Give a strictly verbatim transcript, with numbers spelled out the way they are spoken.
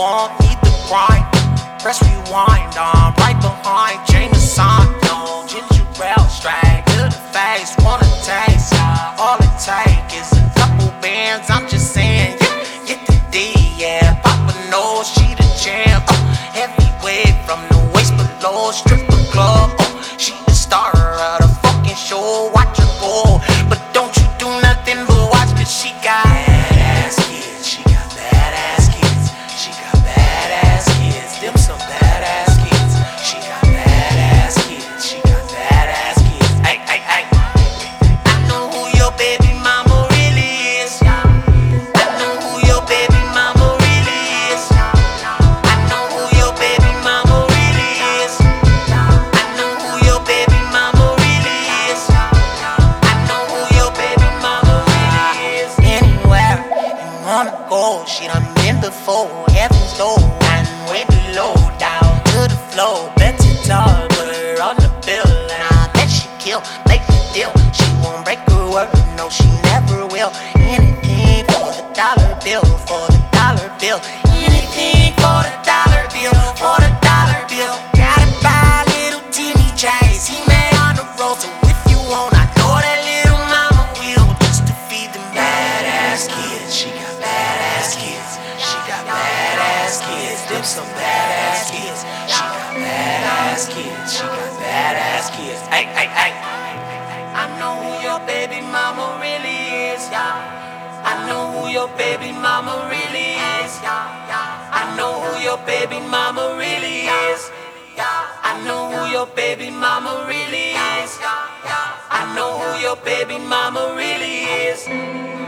won't need the grind. Press rewind, I'm right behind Jameson. No ginger ale straight to the face, wanna taste. All it take is a couple bands, I'm just saying. Yeah, get the D, yeah. Papa knows she the champ. Uh, heavyweight from the waist below, stripper club. Uh, she the star of the fucking show. Watch her go, but don't you do nothing but watch, cause she got badass kids. She got badass kids. She got badass kids. Them some badass kids. She got badass kids. She got badass kids. Ay, ay, ay. I know who your baby mama really is. I know who your baby mama really is. I know who your baby mama really is. I know who your baby mama really is. I know who your baby mama really is. Anywhere you wanna go, she done been before. Heaven's door and way below, down to the floor. Bet you tall, put her on the bill, and I bet she kill, make the deal. She won't break her word, no, she never will. Anything for the dollar bill, for the dollar bill. Anything for the dollar bill, for the dollar bill. Gotta buy little Timmy J's, he made on the road. So if you want, I know that little mama will, just to feed them badass kids. She got badass kids. She got badass kids. Them some badass kids. She got badass kids. She got badass kids. Ay, ay, ay. I know who your baby mama really is. I know who your baby mama really is. I know who your baby mama really is. I know who your baby mama really is. I know who your baby mama really is.